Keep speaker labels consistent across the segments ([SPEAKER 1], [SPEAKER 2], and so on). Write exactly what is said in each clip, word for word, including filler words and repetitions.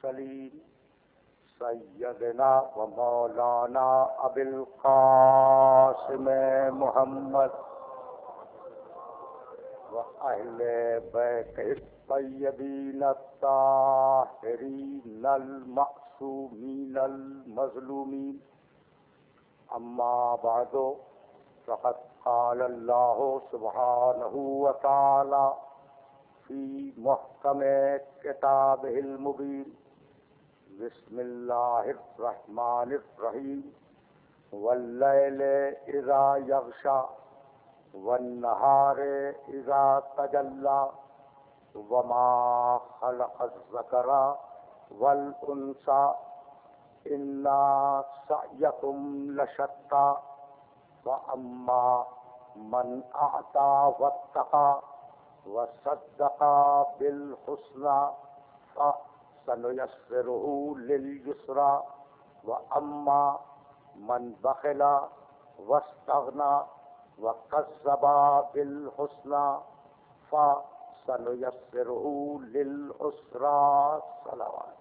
[SPEAKER 1] المرسلين سيدنا ومولانا أبي القاسم محمد وأهل بيته الطيبين الطاهرين المعصومين المظلومين. أما بعد فقد قال الله سبحانه وتعالى في محكم كتابه المبين. بسم الله الرحمن الرحيم. والليل إذا يغشى والنهار إذا تجلى وما خلق الذكر والأنثى إن سعيكم لشتى فأما من أعطى واتقى وصدق بالحسنى فسنيسره لليسرى وأما من بخل واستغنى وكذب بالحسنى فسنيسره للعسرى. صلوات.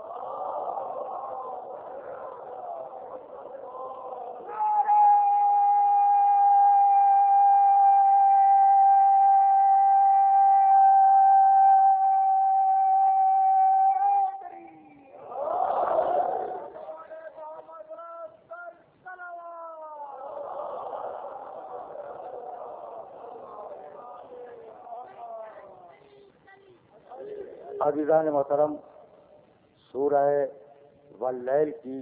[SPEAKER 1] عزیزان محترم، سورہ واللیل کی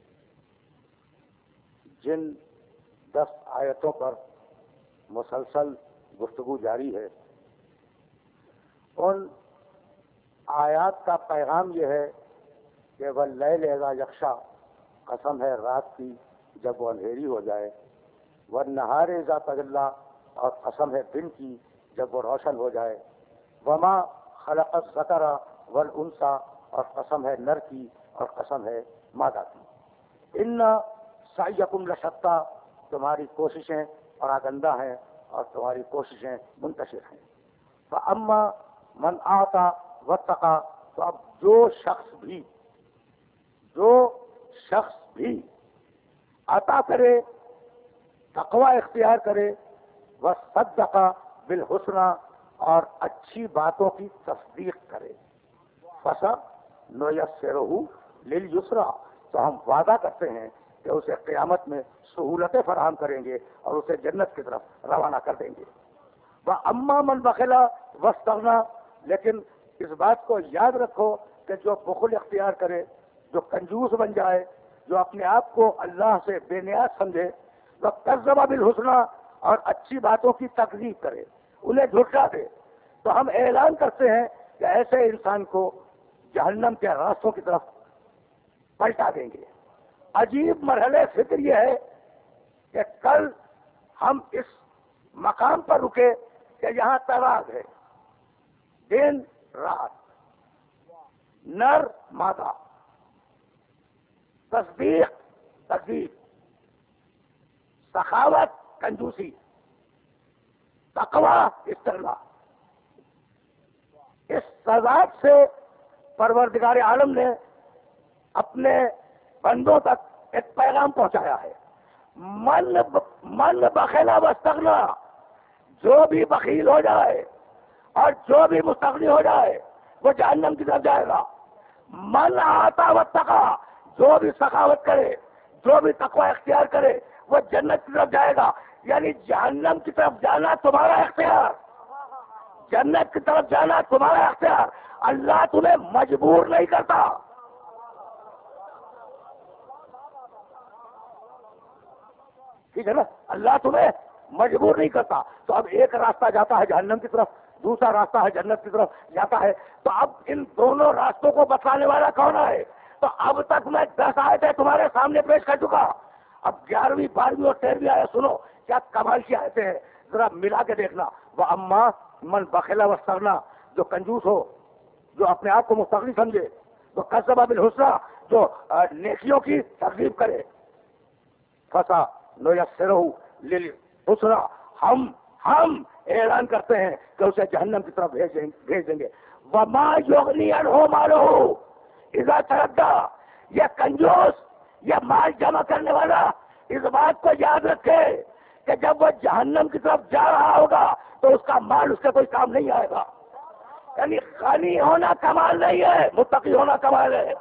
[SPEAKER 1] جن دس آیتوں پر مسلسل گفتگو جاری ہے، ان آیات کا پیغام یہ ہے کہ واللیل اذا یغشی، قسم ہے رات کی جب وہ اندھیری ہو جائے، والنہار اذا تجلی، اور قسم ہے دن کی جب وہ روشن ہو جائے، وما خلق الذکر والانثی، اور قسم ہے نر کی اور قسم ہے مادہ کی. ان سعیکم لشتی، تمہاری کوششیں پراگندہ ہیں اور تمہاری کوششیں منتشر ہیں. فاما من اعطی واتقی، تو اب جو شخص بھی جو شخص بھی عطا کرے، تقوی اختیار کرے، وصدق بالحسنی، اور اچھی باتوں کی تصدیق کرے، فسنیسرہ للیسری، تو ہم وعدہ کرتے ہیں کہ اسے قیامت میں سہولتیں فراہم کریں گے اور اسے جنت کی طرف روانہ کر دیں گے. وَأَمَّا مَنْ بَخِلَ وَاسْتَغْنَى، لیکن اس بات کو یاد رکھو کہ جو بخل اختیار کرے، جو کنجوس بن جائے، جو اپنے آپ کو اللہ سے بے نیاز سمجھے، وَكَذَّبَ بِالْحُسْنَى، اور اچھی باتوں کی تکذیب کرے، انہیں جھٹلا دے، تو ہم اعلان کرتے ہیں کہ ایسے انسان کو جہنم کے راستوں کی طرف پلٹا دیں گے. عجیب مرحلے فکر یہ ہے کہ کل ہم اس مقام پر رکے کہ یہاں تضاد ہے، دن رات، نر مادہ، تصدیق تکذیب، سخاوت کنجوسی، تقوی استغنا. اس تضاد سے پروردگار عالم نے اپنے بندوں تک ایک پیغام پہنچایا ہے. من من بخیلا واستغنا، جو بھی بخیل ہو جائے اور جو بھی مستغنی ہو جائے وہ جہنم کی طرف جائے گا. من آتا واتقا، جو بھی سخاوت کرے، جو بھی تقوی اختیار کرے وہ جنت کی طرف جائے گا. یعنی جہنم کی طرف جانا تمہارا اختیار، جنت کی طرف جانا تمہارا اختیار. اللہ تمہیں مجبور نہیں کرتا. ٹھیک ہے نا، اللہ تمہیں مجبور نہیں کرتا. تو اب ایک راستہ جاتا ہے جہنم کی طرف، دوسرا راستہ ہے جنت کی طرف جاتا ہے. تو اب ان دونوں راستوں کو بتانے والا کون ہے؟ تو اب تک میں دس آیتیں تمہارے سامنے پیش کر چکا. اب گیارہویں بارہویں اور تیرہویں آیت سنو، کیا کمال کی آیتیں ہیں، ذرا ملا کے دیکھنا. وَأَمَّا مَنْ بَخِلَ وَاسْتَغْنَى، جو کنجوس ہو، جو اپنے آپ کو مستغنی سمجھے، جو کذب بالحسنی، جو نیکیوں کی تکذیب کرے، فَسَنُيَسِّرُهُ لِلْعُسْرَىٰ، ہم ہم اعلان کرتے ہیں کہ اسے جہنم کی طرف بھیج دیں گے. وَمَا يُغْنِي عَنْهُ مَالُهُ، اذا تردہ، یہ کنجوس، یہ مال جمع کرنے والا اس بات کو یاد رکھے کہ جب وہ جہنم کی طرف جا رہا ہوگا تو اس کا مال اس کے کوئی کام نہیں آئے گا. یعنی غنی ہونا کمال نہیں ہے، متقی ہونا کمال ہے.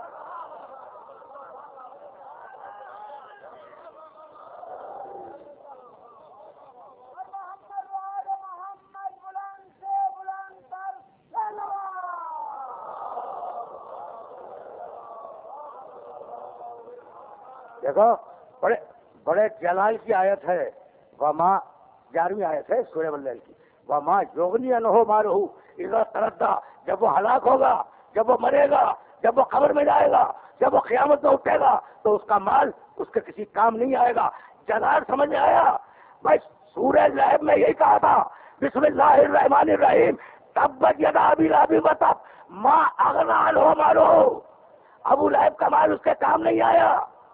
[SPEAKER 1] دیکھو بڑے بڑے جلال کی آیت ہے، وما گیارہویں آیت ہے سورہ واللیل کی، وما یغنی عنہ مالہ اذا تردی، جب وہ ہلاک ہوگا، جب وہ مرے گا، جب وہ قبر میں جائے گا، جب وہ قیامت میں اٹھے گا تو اس کا مال اس کے کسی کام نہیں آئے گا. جلال سمجھ میں آیا؟ بھائی سورہ لہب میں یہی کہا تھا، بسم اللہ الرحمن الرحیم، تبت یدا ابی لہب وتب ما اغنی عنہ مالہ. ابو لہب کا مال اس کے کام نہیں آیا.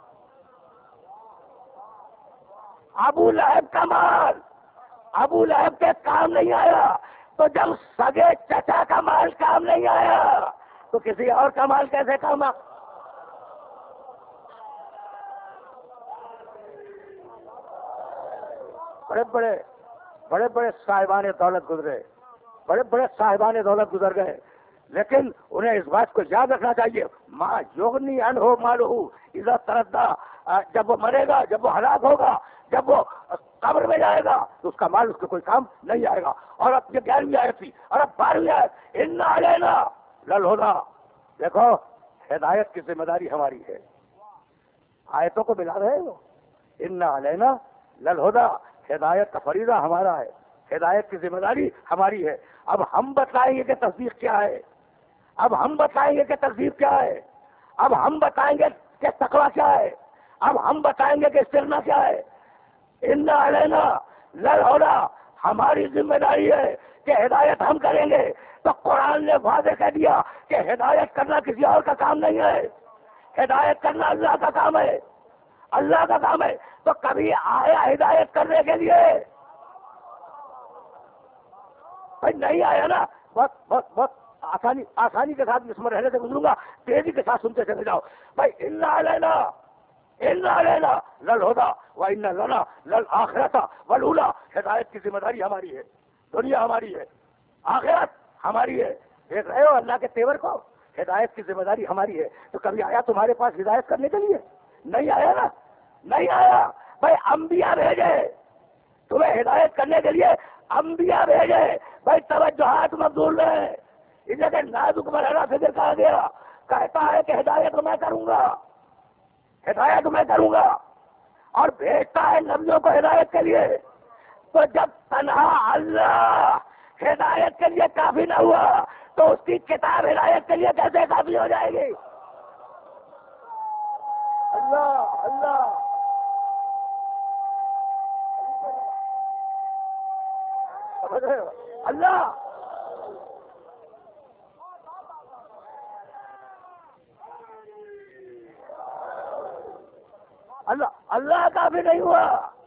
[SPEAKER 1] ابو لہب کا مال ابو لہب کے کام نہیں آیا. تو جب سگے چچا کا مال کام نہیں آیا تو کسی اور کا مال کیسے کام آ؟ بڑے بڑے بڑے بڑے صاحبان دولت گزرے، بڑے بڑے صاحبان دولت گزر گئے، لیکن انہیں اس بات کو یاد رکھنا چاہیے، ماں یغنی عنہ مالہ اذا تردی، جب وہ مرے گا، جب وہ ہلاک ہوگا، جب وہ قبر میں جائے گا تو اس کا مال اس کو کوئی کام نہیں آئے گا. اور اب یہ گیارہویں آیت تھی، اور اب بارہویں آیت، انا علینا للہدی. دیکھو ہدایت کی ذمہ داری ہماری ہے. آیتوں کو ملا رہے ہو، انا علینا للہدی، ہدایت کا فریضہ ہمارا ہے، ہدایت کی ذمہ داری ہماری ہے. اب ہم بتلائیں گے کہ تصدیق کیا ہے، اب ہم بتائیں گے کہ تصدیق کیا ہے، اب ہم بتائیں گے کہ تقویٰ کیا ہے، اب ہم بتائیں گے کہ استغنا کیا ہے. انا علینا للہدی، ہماری ذمہ داری ہے کہ ہدایت ہم کریں گے. تو قرآن نے واضح کہہ دیا کہ ہدایت کرنا کسی اور کا کام نہیں ہے، ہدایت کرنا اللہ کا کام ہے، اللہ کا کام ہے. تو کبھی آیا ہدایت کرنے کے لیے؟ بھائی نہیں آیا نا. بہت بہت بہت آسانی آسانی کے ساتھ اس مرحلے سے گزروں گا، تیزی کے ساتھ سنتے چلے جاؤ. بھائی انا علینا انا علینا للہدی وان لنا للآخرۃ والاولی، ہدایت کی ذمہ داری ہماری ہے، دنیا ہماری ہے، آخرت ہماری ہے. دیکھ رہے ہو اللہ کے تیور کو، ہدایت کی ذمہ داری ہماری ہے. تو کبھی آیا تمہارے پاس ہدایت کرنے کے لیے؟ نہیں آیا نا، نہیں آیا. بھائی انبیاء بھیجے تمہیں ہدایت کرنے کے لیے، انبیاء بھیجے. بھائی توجہات مبذول رہے، اس جگہ نازک مرحلہ فکر کہا گیا، کہتا ہے کہ ہدایت میں کروں گا، ہدایت میں کروں گا، اور بھیجتا ہے نبیوں کو ہدایت کے لیے. تو جب تنہا اللہ ہدایت کے لیے کافی نہ ہوا تو اس کی کتاب ہدایت کے لیے کیسے کافی ہو جائے گی؟ اللہ اللہ اللہ اللہ اللہ کافی نہیں ہوا.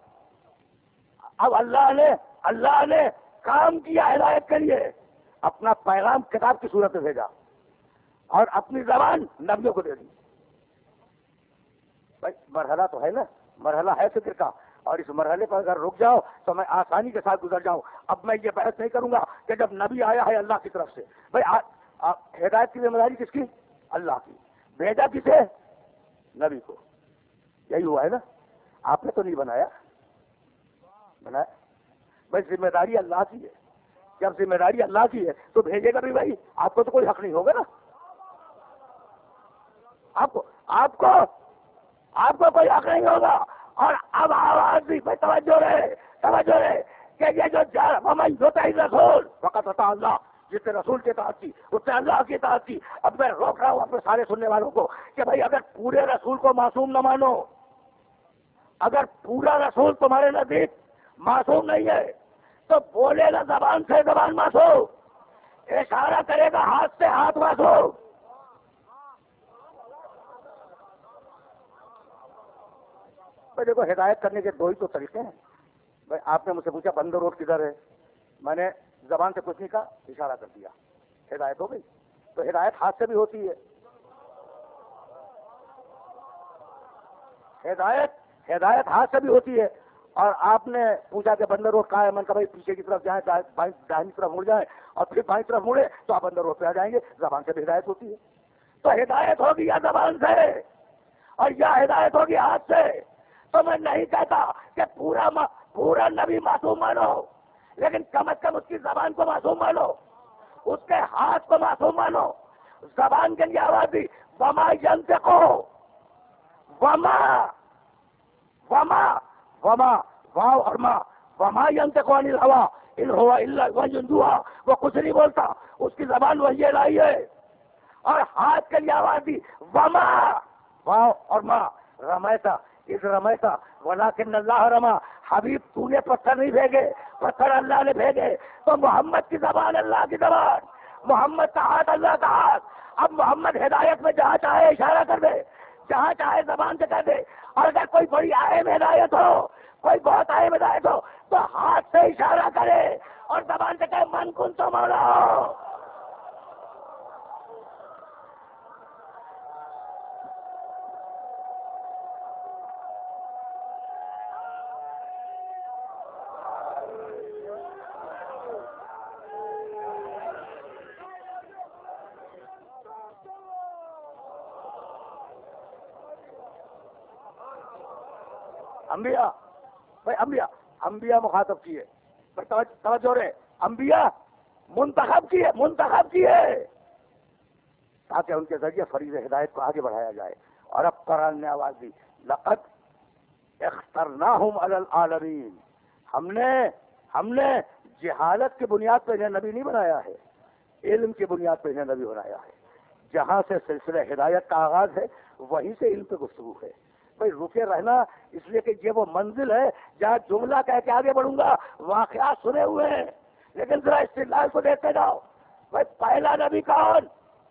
[SPEAKER 1] اب اللہ نے اللہ نے کام کیا ہدایت کے لیے، اپنا پیغام کتاب کی صورت میں بھیجا اور اپنی زبان نبیوں کو دے دی. بھائی مرحلہ تو ہے نا، مرحلہ ہے فکر کا، اور اس مرحلے پر اگر رک جاؤ تو میں آسانی کے ساتھ گزر جاؤں. اب میں یہ بحث نہیں کروں گا کہ جب نبی آیا ہے اللہ کی طرف سے، بھائی آ, آ, ہدایت کی ذمہ داری کس کی؟ اللہ کی. بھیجا کسے؟ نبی کو. یہی ہوا ہے نا. آپ نے تو نہیں بنایا، بنایا. بھائی ذمہ داری اللہ کی ہے، جب ذمہ داری اللہ کی ہے تو بھیجے گا بھی بھائی. آپ کو تو کوئی حق نہیں ہوگا نا، آپ کو آپ کو آپ کو کوئی حق نہیں ہوگا. اور اب آواز بھی بھائی توجہ رہے توجہ رہے کہ یہ جو ہمیں ہوتا ہے رسول وقت ہوتا اللہ، جس سے رسول کی اطاعت کی اس سے اللہ کی اطاعت کی. اب میں روک رہا ہوں اپنے سارے سننے والوں کو کہ بھائی اگر پورے رسول کو معصوم نہ مانو، اگر پورا رسول تمہارے نزدیک معصوم نہیں ہے تو بولے گا زبان سے زبان معصوم، اشارہ کرے گا ہاتھ سے ہاتھ معصوم. دیکھو ہدایت کرنے کے دو ہی تو طریقے ہیں. بھائی آپ نے مجھ سے پوچھا بند روڈ کدھر ہے، میں نے زبان سے کچھ نہیں کہا، اشارہ کر دیا، ہدایت ہو گئی. تو ہدایت ہاتھ سے بھی ہوتی ہے، ہدایت ہدایت ہاتھ سے بھی ہوتی ہے. اور آپ نے پوچھا کہ بندر روڈ کہاں ہے؟ من کا بھائی پیچھے کی طرف جائیں, دائیں طرف مڑ جائیں, اور پھر بائیں طرف مڑے تو آپ بندر روڈ پہ آ جائیں گے. زبان سے بھی ہدایت ہوتی ہے. تو ہدایت ہوگی یا زبان سے اور یا ہدایت ہوگی ہاتھ سے. تو میں نہیں کہتا کہ پورا پورا نبی معصوم مانو, لیکن کم از کم اس کی زبان کو معصوم مانو, اس کے ہاتھ کو معصوم مانو. زبان کے لیے آواز دی وما ینطقو وما وما وما واو اور ما وما ینطقو عن الہوا ان ہوا الا وحی یوحی. وہ کچھ نہیں بولتا, اس کی زبان وحی الہی ہے. اور ہاتھ کے لیے آواز دی وما واو اور ما رمیتا اس رمیتا ولکن اللہ رما. حبیب تو نے پتھر نہیں بھیجے, پتھر اللہ نے بھیجے. تو محمد کی زبان اللہ کی زبان, محمد کا ہاتھ اللہ کا ہاتھ. اب محمد ہدایت میں جہاں چاہے اشارہ کر دے, جہاں چاہے زبان سے کر دے. اور اگر کوئی بڑی اہم ہدایت ہو, کوئی بہت اہم ہدایت ہو, تو ہاتھ سے اشارہ کرے اور زبان سے کہے من کن تو مولا. انبیاء بھائی انبیاء انبیاء مخاطب کیے, توجہ رہے, انبیاء منتخب کیے منتخب کیے تاکہ ان کے ذریعے فریض ہدایت کو آگے بڑھایا جائے. اور اب قرآن نے آواز دی لقد اخترناہم علی العالمین. ہم نے ہم نے جہالت کی بنیاد پہ انہیں نبی نہیں بنایا ہے, علم کی بنیاد پہ انہیں نبی بنایا ہے. جہاں سے سلسلہ ہدایت کا آغاز ہے وہیں سے علم پہ گفتگو ہے. بھائی رکے رہنا اس لیے کہ یہ وہ منزل ہے جہاں جملہ کہہ کے آگے بڑھوں گا. واقعات سنے ہوئے ہیں, لیکن ذرا استدلال کو دیکھتے جاؤ. بھائی پہلا نبی کون؟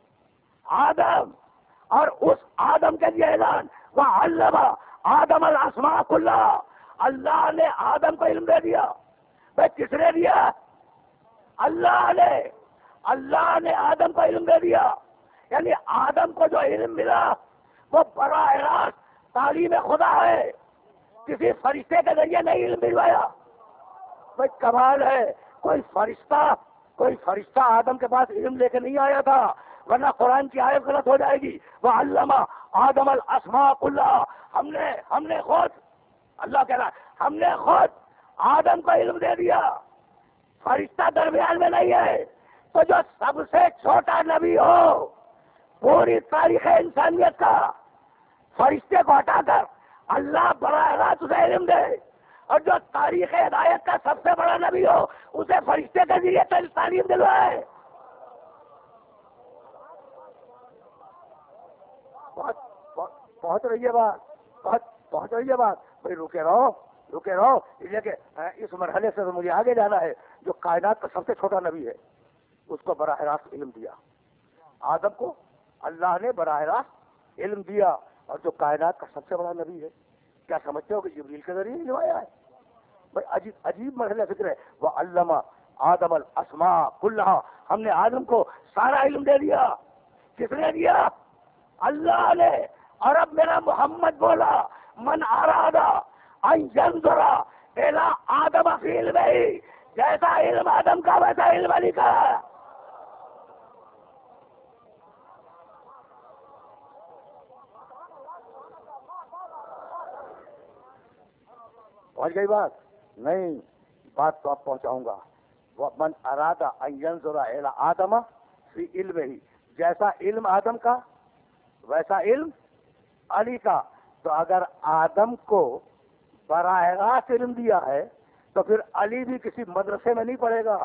[SPEAKER 1] آدم. اور اس آدم کے لیے اعلان وہ علم آدم الاسماء کلها. اللہ نے آدم کو علم دے دیا. بھائی کس نے دیا؟ اللہ نے. اللہ نے آدم کو علم دے دیا. یعنی آدم کو جو علم ملا وہ براہ راست تعلیم خدا ہے, کسی فرشتے کے ذریعے نہیں علم ملوایا. بھائی کمال ہے, کوئی فرشتہ کوئی فرشتہ آدم کے پاس علم لے کے نہیں آیا تھا, ورنہ قرآن کی آیت غلط ہو جائے گی. وہ علامہ آدم الاسماء کلها. ہم نے ہم نے خود اللہ کہہ رہا ہے ہم نے خود آدم کو علم دے دیا. فرشتہ درمیان میں نہیں ہے. تو جو سب سے چھوٹا نبی ہو پوری تاریخ انسانیت کا, فرشتے کو ہٹا کر اللہ براہ راست اسے علم دے, اور جو تاریخ ہدایت کا سب سے بڑا نبی ہو اسے فرشتے کے ذریعے تعلیم دلوائے. پہنچ رہی ہے بات, بہت پہنچ رہی ہے بات. بھائی رکے رہو رکے رہو اس لیے کہ اس مرحلے سے مجھے آگے جانا ہے. جو کائنات کا سب سے چھوٹا نبی ہے اس کو براہ راست علم دیا. آدم کو اللہ نے براہ راست علم دیا, اور جو کائنات کا سب سے بڑا نبی ہے کیا سمجھتے ہو کہ جبریل کے ذریعے علم آیا ہے؟ بھائی عجیب عجیب مرحلہ فکر ہے. وہ علامہ آدم الاسماء کلها. ہم نے آدم کو سارا علم دے دیا. کس نے دیا؟ اللہ نے. اور اب میرا محمد بولا من ارادہ ان ينظر الى آدم فی علمہ, جیسا علم آدم کا ویسا علم علی کا. پہنچ گئی بات؟ نہیں, بات تو اب پہنچاؤں گا. من ارادہ ان ينظر الى آدم فی علمہ, جیسا علم آدم کا ویسا علم علی کا. تو اگر آدم کو براہ راست علم دیا ہے تو پھر علی بھی کسی مدرسے میں نہیں پڑھے گا.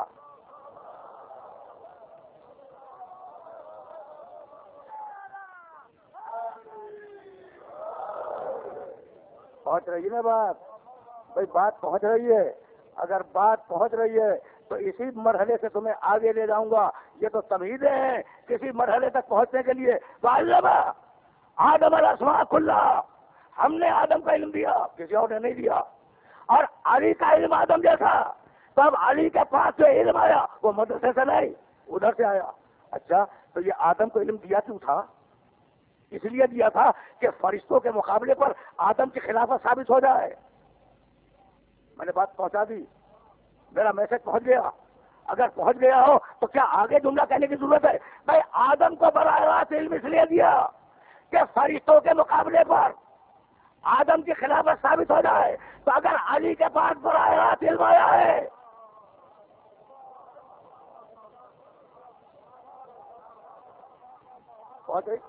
[SPEAKER 1] پہنچ رہی ہے نا بات؟ بھائی بات پہنچ رہی ہے. اگر بات پہنچ رہی ہے تو اسی مرحلے سے تمہیں آگے لے جاؤں گا. یہ تو تمہیدیں ہیں کسی مرحلے تک پہنچنے کے لیے. وعلم آدم الاسماء کلها. ہم نے آدم کا علم دیا, کسی اور نے نہیں دیا. اور علی کا علم آدم جیسا. تب علی کے پاس جو علم آیا وہ مدرسے سے نہیں ادھر سے آیا. اچھا تو یہ آدم کو علم دیا کیوں تھا؟ اس لیے دیا تھا کہ فرشتوں کے مقابلے پر آدم کی خلافت ثابت ہو جائے. میں نے بات پہنچا دی، میرا میسج پہنچ گیا؟ اگر پہنچ گیا ہو تو کیا آگے جملہ کہنے کی ضرورت ہے؟ بھائی آدم کو براہ راست علم اس لیے دیا کہ فرشتوں کے مقابلے پر آدم کی خلافت ثابت ہو جائے. تو اگر علی کے پاس براہ راست علم آیا ہے پہنچ گئی.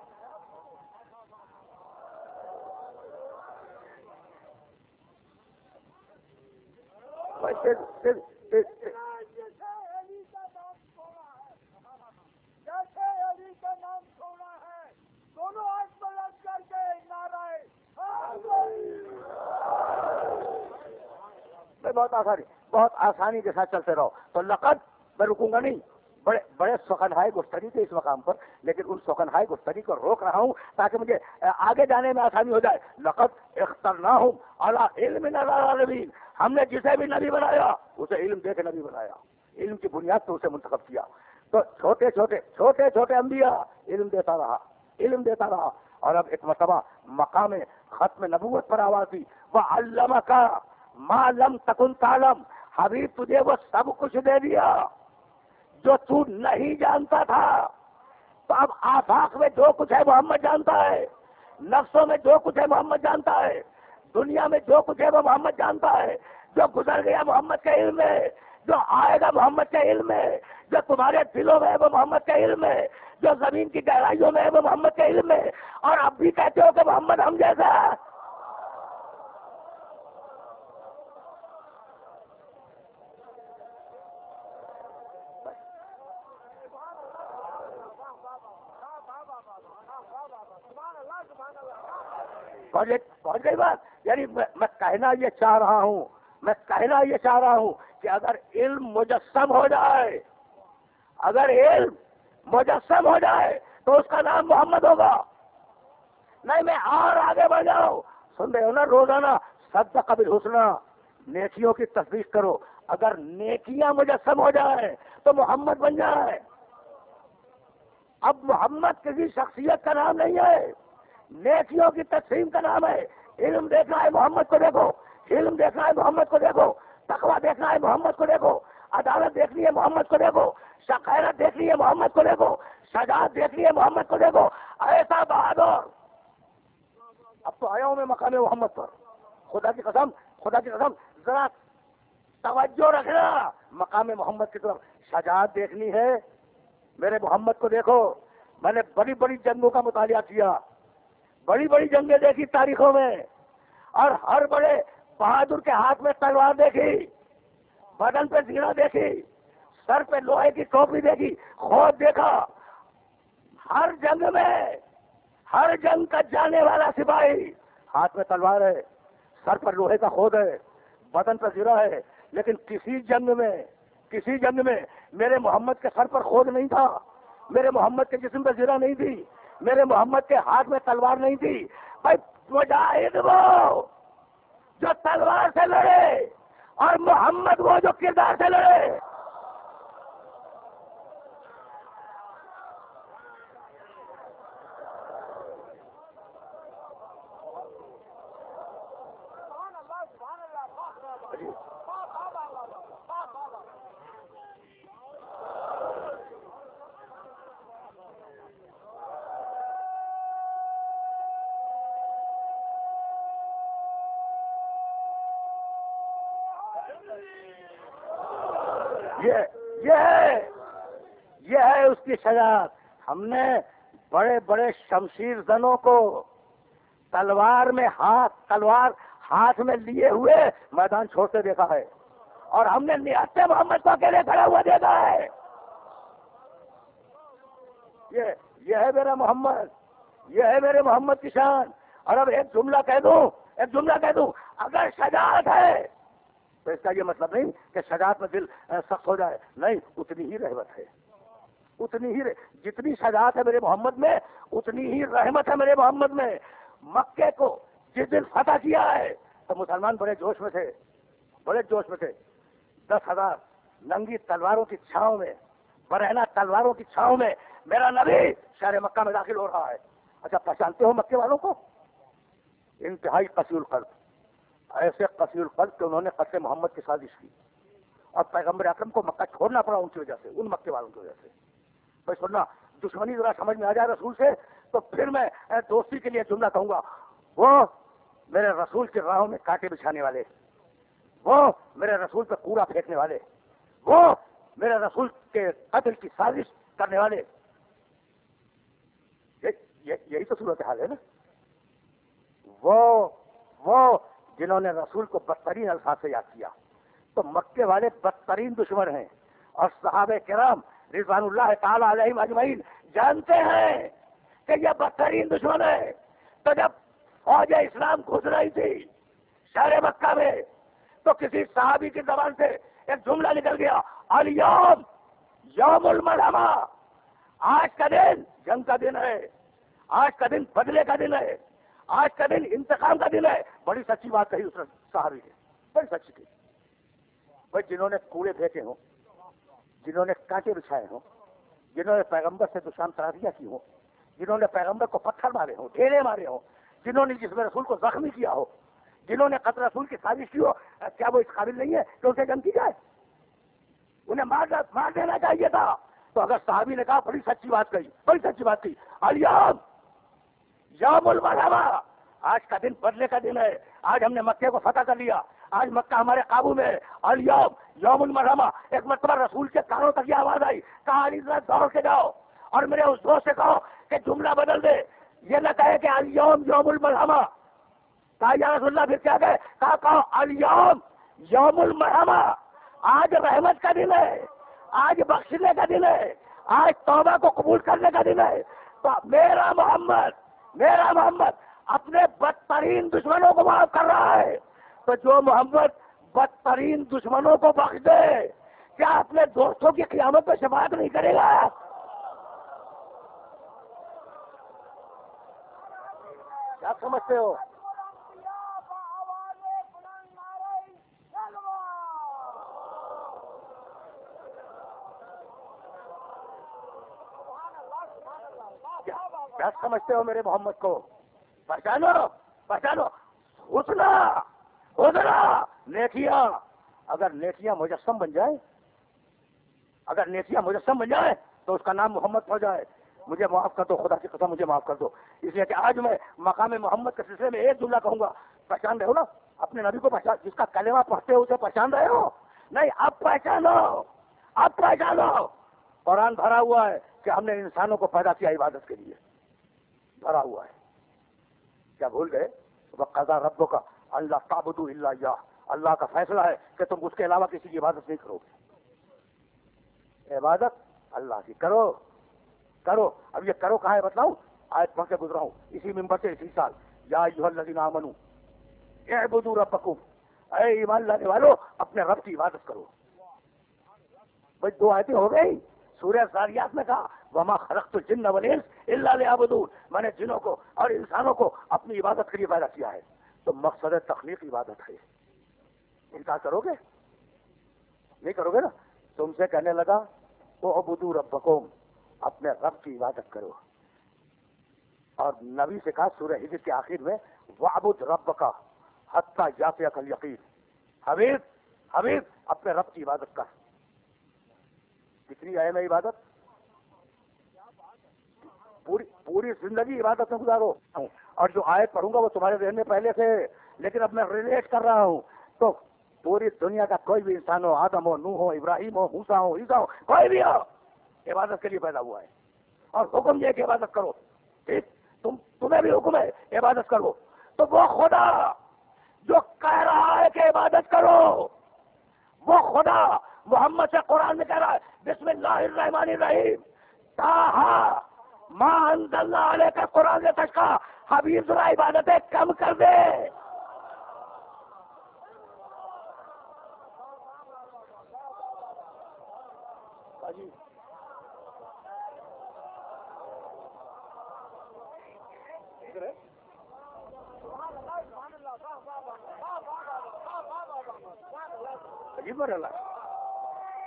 [SPEAKER 1] بہت آسانی بہت آسانی کے ساتھ چلتے رہو. تو لقد میں رکوں گا نہیں. بڑے بڑے سخنہائے گفتگی تھے اس مقام پر، لیکن ان سخنہائے گفتگی کو روک رہا ہوں تاکہ مجھے آگے جانے میں آسانی ہو جائے. لقد اخترناہم علی علم علی العالمین، ہم نے جسے بھی نبی بنایا اسے علم دے کے نبی بنایا، علم کی بنیاد تو اسے منتخب کیا. تو چھوٹے چھوٹے چھوٹے چھوٹے انبیاء علم دیتا رہا علم دیتا رہا اور اب ایک مرتبہ مقام ختم نبوت پر آواز دی، وَعَلَّمَكَ مَا لَمْ تَكُنْ تَعْلَمْ، حبیب تجھے وہ سب کچھ دے دیا جو تو نہیں جانتا تھا. تو اب آفاق میں جو کچھ ہے محمد جانتا ہے، نفسوں میں جو کچھ ہے محمد جانتا ہے، دنیا میں جو کچھ ہے وہ محمد جانتا ہے. جو گزر گیا محمد کا علم ہے، جو آئے گا محمد کا علم ہے، جو تمہارے دلوں میں ہے وہ محمد کا علم ہے، جو زمین کی گہرائیوں میں ہے وہ محمد کا علم ہے. اور اب بھی کہتے ہو کہ محمد ہم جیسا ہے. پہنچ گئی بات. یعنی میں کہنا یہ چاہ رہا ہوں میں کہنا یہ چاہ رہا ہوں کہ اگر علم مجسم ہو جائے اگر علم مجسم ہو جائے تو اس کا نام محمد ہوگا. نہیں میں اور آگے بڑھ جاؤں. سن رہے ہو نا روزانہ صدق بالحسنی، نیکیوں کی تصدیق کرو. اگر نیکیاں مجسم ہو جائے تو محمد بن جائے. اب محمد کسی شخصیت کا نام نہیں ہے، نیکیوں کی تقسیم کا نام ہے. علم دیکھنا ہے محمد کو دیکھو، علم دیکھنا ہے محمد کو دیکھو، تقویٰ دیکھنا ہے محمد کو دیکھو، عدالت دیکھنی ہے محمد کو دیکھو، شقیرت دیکھنی ہے محمد کو دیکھو، شجاعت دیکھنی ہے محمد کو دیکھو. ایسا بہادر. اب تو آیا ہوں میں مقام محمد پر. خدا کی قسم خدا کی قسم ذرا توجہ رکھنا مقام محمد کی طرف. شجاعت دیکھنی ہے میرے محمد کو دیکھو. میں نے بڑی بڑی جنگوں کا مطالعہ کیا، بڑی بڑی جنگیں دیکھی تاریخوں میں، اور ہر بڑے بہادر کے ہاتھ میں تلوار دیکھی، بدن پہ زیرہ دیکھی، سر پہ لوہے کی ٹوپی دیکھی، خود دیکھا. ہر جنگ میں ہر جنگ کا جانے والا سپاہی ہاتھ میں تلوار ہے، سر پر لوہے کا خود ہے، بدن پہ زیرہ ہے. لیکن کسی جنگ میں کسی جنگ میں میرے محمد کے سر پر خود نہیں تھا، میرے محمد کے جسم پہ زیرہ نہیں تھی، میرے محمد کے ہاتھ میں تلوار نہیں تھی. بھائی مجاہد وہ جو تلوار سے لڑے اور محمد وہ جو کردار سے لڑے. یہ یہ ہے یہ ہے اس کی شجاعت. ہم نے بڑے بڑے شمشیر زنوں کو تلوار میں ہاتھ تلوار ہاتھ میں لیے ہوئے میدان چھوڑتے دیکھا ہے، اور ہم نے نہایت محمد کو اکیلے کھڑا ہوا دیکھا ہے. یہ یہ ہے میرا محمد، یہ ہے میرے محمد کی شان. اور اب ایک جملہ کہہ دوں ایک جملہ کہہ دوں اگر شجاعت ہے تو اس کا یہ مطلب نہیں کہ شجاعت میں دل سخت ہو جائے. نہیں، اتنی ہی رحمت ہے، اتنی ہی جتنی شجاعت ہے میرے محمد میں اتنی ہی رحمت ہے میرے محمد میں. مکے کو جس دن فتح کیا ہے تو مسلمان بڑے جوش میں تھے بڑے جوش میں تھے. دس ہزار ننگی تلواروں کی چھاؤں میں، برہنہ تلواروں کی چھاؤں میں میرا نبی شہر مکہ میں داخل ہو رہا ہے. اچھا پہچانتے ہو مکے والوں کو؟ انتہائی قسی القلب، ایسے قسی القلب کہ انہوں نے قتل محمد کی سازش کی اور پیغمبر اکرم کو مکہ چھوڑنا پڑا ان کی وجہ سے، ان مکے والوں کی وجہ سے۔ بھائی سننا، دشمنی ذرا سمجھ میں آ جائے رسول سے تو پھر میں دوستی کے لیے جملہ کہوں گا، وہ میرے رسول کی راہوں میں کانٹے بچھانے والے، وہ میرے رسول پہ کوڑا پھینکنے والے، وہ میرے رسول کے قتل کی سازش کرنے والے، یہی تو صورت حال ہے نا۔ وہ وہ جنہوں نے رسول کو بدترین الفاظ سے یاد کیا، تو مکے والے بدترین دشمن ہیں، اور صحابہ کرام رضوان اللہ تعالی علیہم اجمعین جانتے ہیں کہ یہ بدترین دشمن ہے۔ تو جب فوج اسلام گھس رہی تھی شہر مکہ میں تو کسی صحابی کی زبان سے ایک جملہ نکل گیا، الیوم یوم الملحمہ، آج کا دن جنگ کا دن ہے، آج کا دن بدلے کا دن ہے، آج کا دن انتقام کا دن ہے۔ بڑی سچی بات کہی اس نے صحابی نے، بڑی سچی تھی۔ بھائی جنہوں نے کوڑے پھینکے ہوں، جنہوں نے کانٹے بچھائے ہوں، جنہوں نے پیغمبر سے دشمن ترازیاں کی ہوں، جنہوں نے پیغمبر کو پتھر مارے ہوں، ڈھیرے مارے ہوں، جنہوں نے جسم رسول کو زخمی کیا ہو، جنہوں نے قتل رسول کی سازش کی ہو، کیا وہ اس قابل نہیں ہے کہ ان سے جنگ کی جائے؟ انہیں مار مار دینا چاہیے تھا۔ تو اگر صحابی نے کہا بڑی سچی بات کہی، بڑی سچی بات کہی، الیوم یوم الملحمہ، آج کا دن بدلے کا دن ہے، آج ہم نے مکے کو فتح کر لیا، آج مکہ ہمارے قابو میں ہے، الیوم یوم الملحمہ۔ ایک مرتبہ رسول کے کانوں تک یہ آواز آئی، کہا علی ذرا دوڑ کے جاؤ اور میرے اس دوست سے کہو کہ جملہ بدل دے، یہ نہ کہے کہ الیوم یوم الملحمہ۔ کہا یا رسول اللہ پھر کیا کہے؟ کہا کہو الیوم یوم الملحمہ، آج رحمت کا دن ہے، آج بخشنے کا دن ہے، آج توبہ کو قبول کرنے کا دن ہے۔ تو میرا محمد میرا محمد اپنے بدترین دشمنوں کو معاف کر رہا ہے، تو جو محمد بدترین دشمنوں کو بخش دے، کیا اپنے دوستوں کی قیامت پہ شفاعت نہیں کرے گا؟ کیا سمجھتے ہو؟ کیا سمجھتے ہو میرے محمد کو؟ پہچانو پہچانو، حسنا حسنا نیکیاں، اگر نیکیاں مجسم بن جائیں، اگر نیکیاں مجسم بن جائیں تو اس کا نام محمد ہو جائے۔ مجھے معاف کر دو، خدا کی قسم مجھے معاف کر دو، اس لیے کہ آج میں مقام محمد کے سلسلے میں ایک جملہ کہوں گا۔ پہچان رہے ہو نا اپنے نبی کو؟ پہچان، جس کا کلمہ پڑھتے ہو اسے پہچان رہے ہو؟ نہیں، اب پہچانو، اب پہچانو۔ قرآن بھرا ہوا ہے کہ ہم نے انسانوں کو پیدا کیا عبادت کے لیے، بھرا ہوا ہے۔ کیا بھول گئے؟ وَقَضَىٰ رَبُّكَ أَلَّا تَعْبُدُوا إِلَّا إِيَّاهُ، اللہ کا فیصلہ ہے کہ تم اس کے علاوہ کسی کی عبادت نہیں کرو گے۔ عبادت اللہ کی کرو کرو۔ اب یہ کرو کہاں ہے بتلاؤں؟ آیت پڑھ کے گزرا ہوں اسی ممبر سے اسی سال، یا ایھا الذین آمنوا اعبدوا ربکم، اے ایمان لانے والو اپنے رب کی عبادت کرو۔ بھائی دو آیتیں ہو گئی۔ سورہ زاریات میں کہا وما خلقت الجن والانس الا لیعبدون، میں نے جنوں کو اور انسانوں کو اپنی عبادت کے لیے پیدا کیا ہے۔ تو مقصد تخلیق عبادت ہے، انکار کرو گے؟ نہیں کرو گے نا؟ تم سے کہنے لگا اعبدوا ربکم، اپنے رب کی عبادت کرو، اور نبی سے کہا سورہ ہجر کے آخر میں وَاعْبُدْ رَبَّكَ حَتَّىٰ يَأْتِيَكَ الْيَقِينُ، حبیب حبیب اپنے رب کی عبادت کر۔ کتنی اہم ہے عبادت؟ پوری پوری زندگی عبادت میں گزارو۔ اور جو آیت پڑھوں گا وہ تمہارے ذہن میں پہلے سے، لیکن اب میں ریلیٹ کر رہا ہوں۔ تو پوری دنیا کا کوئی بھی انسان ہو، آدم ہو، نوح ہو، ابراہیم ہو، موسیٰ ہو، عیسیٰ ہو، کوئی بھی ہو، عبادت کے لیے پیدا ہوا ہے، اور حکم یہ کہ عبادت کرو۔ ٹھیک، تم تمہیں بھی حکم ہے عبادت کرو۔ تو وہ خدا جو کہہ رہا ہے کہ عبادت کرو، وہ خدا محمد سے قرآن میں کہہ رہا ہے بسم اللہ الرحمن الرحیم طٰہٰ ما انزلنا علیک قرآن تشقیٰ، حبیب ذرا عبادتیں کم کر دے۔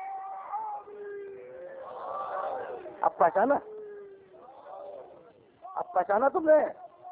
[SPEAKER 1] اب پہچانا؟ اب پہچانا تم نے؟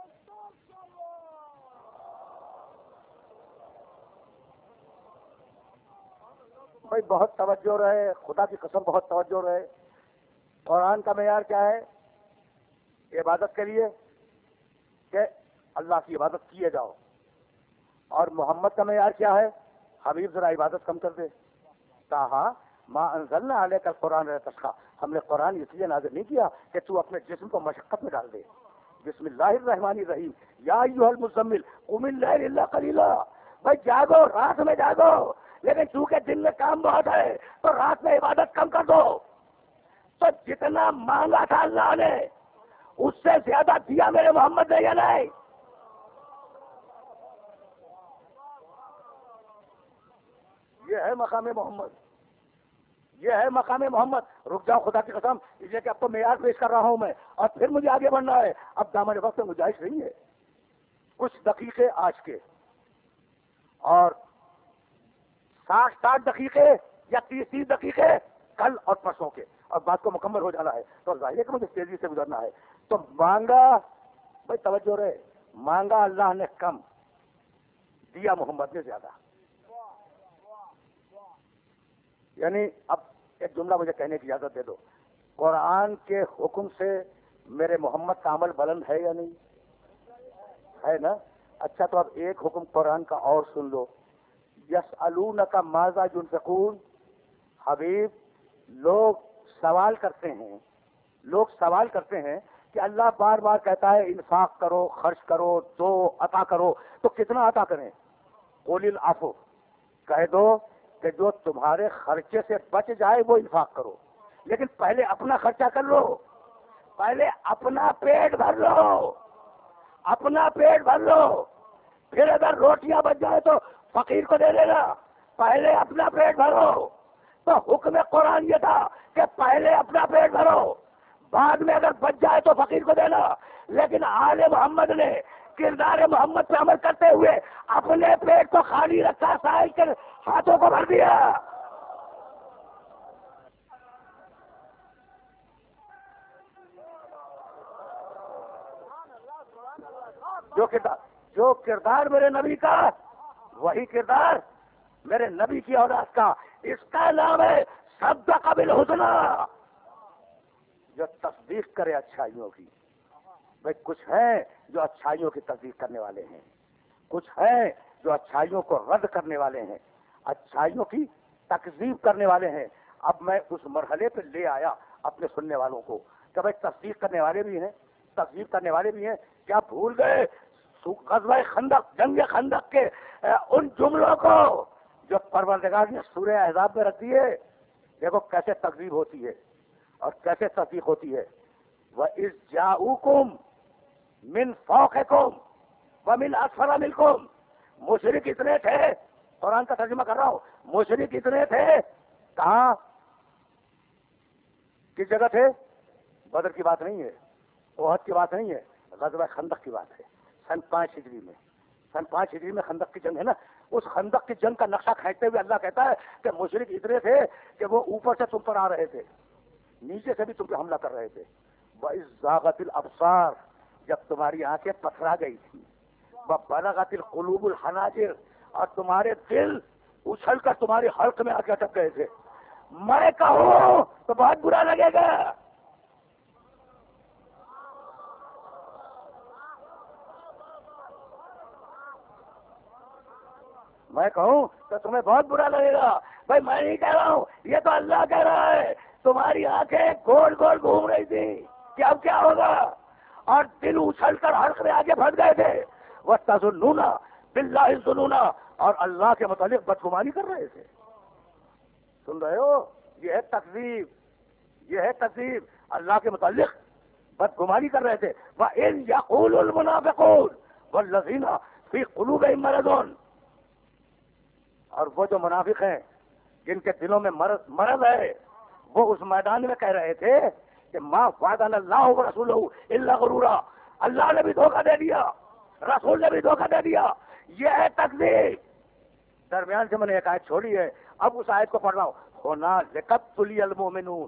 [SPEAKER 1] بھائی بہت توجہ رہے، خدا کی قسم بہت توجہ رہے. قرآن کا معیار کیا ہے عبادت کے لیے؟ کہ اللہ کی عبادت کیے جاؤ. اور محمد کا معیار کیا ہے؟ حبیب ذرا عبادت کم کر دے. کہا ما انزلنا علیک القرآن لتشقی، ہم نے قرآن اس لیے نازل نہیں کیا کہ تو اپنے جسم کو مشقت میں ڈال دے. بسم اللہ الرحمن الرحیم، یا ایھا المزمل قم اللیل الا قلیلا. بھائی جاگو، رات میں جاگو، لیکن چونکہ دن میں کام بہت ہے تو رات میں عبادت کم کر دو. تو جتنا مانگا تھا اللہ نے اس سے زیادہ دیا میرے محمد نے یا نہیں؟ یہ ہے مقام محمد، یہ ہے مقام محمد. رک جاؤ خدا کی قسم، اس لیے کہ اب تو معیار پیش کر رہا ہوں میں اور پھر مجھے آگے بڑھنا ہے. اب دامن وقت میں گنجائش نہیں ہے. کچھ دقیقے آج کے اور ساٹھ ساٹھ دقیقے یا تیس تیس دقیقے کل اور پرسوں کے، اور بات کو مکمل ہو جانا ہے تو ظاہر ہے کہ مجھے تیزی سے گزرنا ہے. تو مانگا، بھائی توجہ رہے، مانگا اللہ نے کم، دیا محمد نے زیادہ. یعنی اب ایک جملہ مجھے کہنے کی اجازت دے دو، قرآن کے حکم سے میرے محمد کا عمل بلند ہے یا نہیں؟ ہے نا؟ اچھا تو اب ایک حکم قرآن کا اور سن لو. یسألونک ماذا ينفقون. حبیب لوگ سوال کرتے ہیں، لوگ سوال کرتے ہیں کہ اللہ بار بار کہتا ہے انفاق کرو، خرچ کرو، دو، عطا کرو، تو کتنا عطا کریں؟ قل العفو، کہہ دو کہ جو تمہارے خرچے سے بچ جائے وہ انفاق کرو، لیکن پہلے اپنا خرچہ کر لو، پہلے اپنا پیٹ بھر لو، اپنا پیٹ بھر لو، پھر اگر روٹیاں بچ جائے تو فقیر کو دے دینا. پہلے اپنا پیٹ بھرو. تو حکم قرآن یہ تھا کہ پہلے اپنا پیٹ بھرو، بعد میں اگر بچ جائے تو فقیر کو دینا. لیکن آل محمد نے کردار محمد پہ عمل کرتے ہوئے اپنے پیٹ کو خالی رکھا، سائل کے ہاتھوں کو بھر دیا. جو کردار جو کردار میرے نبی کا، وہی کردار میرے نبی کی اولاد کا. اس کا نام ہے صدق بالحسنی، جو تصدیق کرے اچھائیوں کی. بھائی کچھ ہیں جو اچھائیوں کی تصدیق کرنے والے ہیں، کچھ ہیں جو اچھائیوں کو رد کرنے والے ہیں، اچھائیوں کی تکذیب کرنے والے ہیں. اب میں اس مرحلے پہ لے آیا اپنے سننے والوں کو کہ بھائی تصدیق کرنے والے بھی ہیں، تکذیب کرنے والے بھی ہیں. کیا بھول گئے غزوہ خندق، جنگ خندق کے ان جملوں کو جو پروردگار نے سورہ احزاب میں رکھ دیے؟ دیکھو کیسے تکذیب ہوتی ہے اور کیسے تصدیق ہوتی ہے. وَإِذْ جَاءُوكُمْ مِنْ فَوْقِكُمْ وَمِنْ أَسْفَلَ مِنْكُمْ. مشرک اتنے تھے، قرآن کا ترجمہ کر رہا ہوں، مشرک اتنے تھے. کہاں، کس جگہ تھے؟ بدر کی بات نہیں ہے، احد کی بات نہیں ہے، غزوہ خندق کی بات ہے. سن پانچ ہجری میں، سن پانچ ہجری میں خندق کی جنگ ہے نا. اس خندق کی جنگ کا نقشہ کھینچتے ہوئے اللہ کہتا ہے کہ مشرک اتنے تھے کہ وہ اوپر سے تم پر آ رہے تھے، نیچے سے بھی تم پہ حملہ کر رہے تھے. وَإِذْ زَاغَتِ الْأَبْصَارُ، جب تمہاری آنکھیں پتھرا گئی تھی. وَبَلَغَتِ الْقُلُوبُ الْحَنَاجِرَ، اور تمہارے دل اچھل کر تمہاری حلق میں آ کے اٹک گئے تھے. میں کہوں تو بہت برا لگے گا. میں کہوں تو تمہیں بہت برا لگے گا. بھائی میں نہیں کہہ رہا ہوں، یہ تو اللہ کہہ رہا ہے. تمہاری آنکھیں گول گول گھوم رہی تھی کہ اب کیا ہوگا، اور دل اچھل کر حلق میں آگے پھنس گئے تھے. وَتَظُنُّونَ بِاللَّهِ الظُّنُونَ، اور اللہ کے متعلق بدگمانی کر رہے تھے. سن رہے ہو؟ یہ ہے تکذیب، یہ ہے تکذیب. اللہ کے متعلق بدگمانی کر رہے تھے. وَإِذْ يَقُولُ الْمُنَافِقُونَ وَالَّذِينَ فِي قُلُوبِهِم مَرَضٌ، اور وہ جو منافق ہیں جن کے دلوں میں مرض مرض ہے، وہ اس میدان میں کہہ رہے تھے کہ ما وعدنا اللہ ورسولہ الا غرورا. اللہ نے بھی دھوکہ دے دیا، رسول نے بھی دھوکہ دے دیا. یہ ہے تکذیب. درمیان سے میں نے ایک آیت چھوڑی ہے، اب اس آیت کو پڑھ رہا ہوں. ہنالک ابتلی المؤمنون